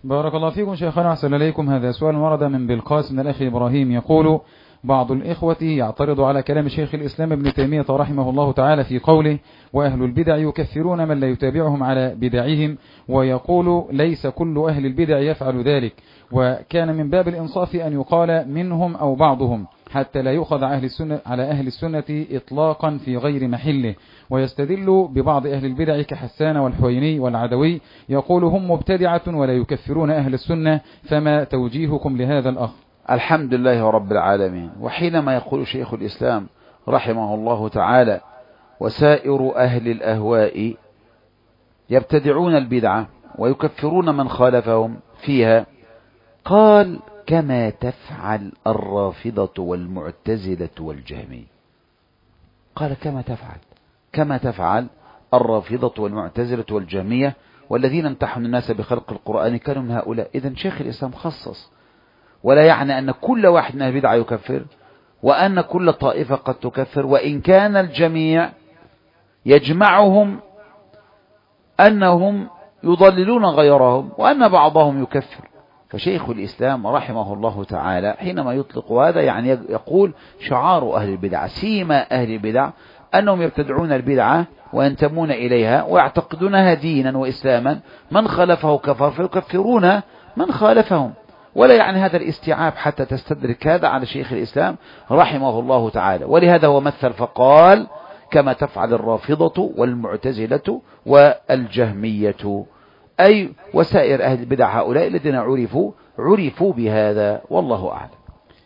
بارك الله فيكم شيخنا، أحسن إليكم. هذا سؤال ورد من بالقاس من الأخ إبراهيم، يقول: بعض الإخوة يعترض على كلام شيخ الإسلام ابن تيمية رحمه الله تعالى في قوله: وأهل البدع يكفرون من لا يتابعهم على بدعهم، ويقول: ليس كل أهل البدع يفعل ذلك، وكان من باب الإنصاف أن يقال منهم أو بعضهم، حتى لا يؤخذ على أهل السنة إطلاقا في غير محله. ويستدل ببعض أهل البدع كحسان والحويني والعدوي، يقول: هم مبتدعة ولا يكفرون أهل السنة، فما توجيهكم لهذا الأخ؟ الحمد لله رب العالمين. وحينما يقول شيخ الإسلام رحمه الله تعالى: وسائر أهل الأهواء يبتدعون البدعة ويكفرون من خالفهم فيها، قال: كما تفعل الرافضة والمعتزلة والجهمية. قال: كما تفعل الرافضة والمعتزلة والجهمية والذين امتحنوا الناس بخلق القرآن كانوا من هؤلاء. إذن شيخ الإسلام خصص، ولا يعني أن كل واحد من البدعة يكفر، وأن كل طائفة قد تكفر، وإن كان الجميع يجمعهم أنهم يضللون غيرهم وأن بعضهم يكفر. فشيخ الإسلام رحمه الله تعالى حينما يطلق هذا يعني يقول: شعار أهل البدع، سيما أهل البدع أنهم يبتدعون البدعة وينتمون إليها ويعتقدونها دينا وإسلاما، من خالفه كفر، فيكفرون من خالفهم. ولا يعني هذا الاستيعاب حتى تستدرك هذا على شيخ الإسلام رحمه الله تعالى. ولهذا هو مثل فقال: كما تفعل الرافضة والمعتزلة والجهمية، أي وسائر أهل البدع هؤلاء الذين عرفوا بهذا، والله أعلم.